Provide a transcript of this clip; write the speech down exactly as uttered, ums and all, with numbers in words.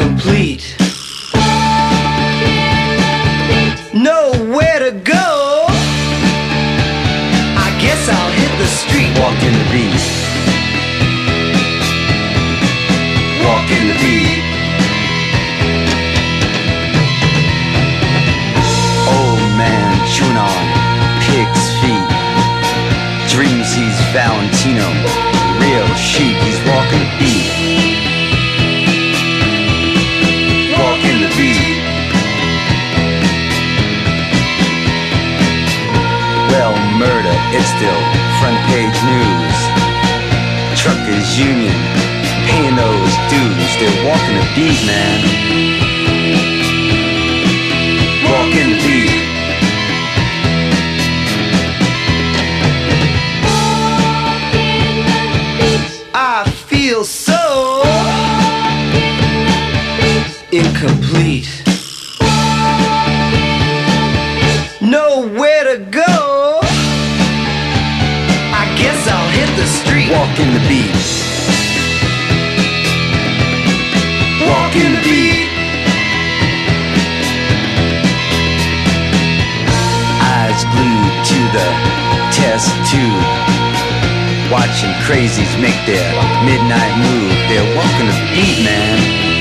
incomplete. Nowhere to go. I guess I'll hit the street. Walking the beat. Walking the beat. Old man chewing on pig's feet. Dreams he's Valentino, real chic. He's walking the beat. Walking the beat. Well, murder, it's still front page news. Truckers union, paying those dues. They're walking the beat, man. Walking the beat. I feel so incomplete. Nowhere to go. I guess I'll hit the street. Walking the beat. Walking the beat. Eyes glued to the test tube, watching crazies make their midnight move. They're walking the beat, man.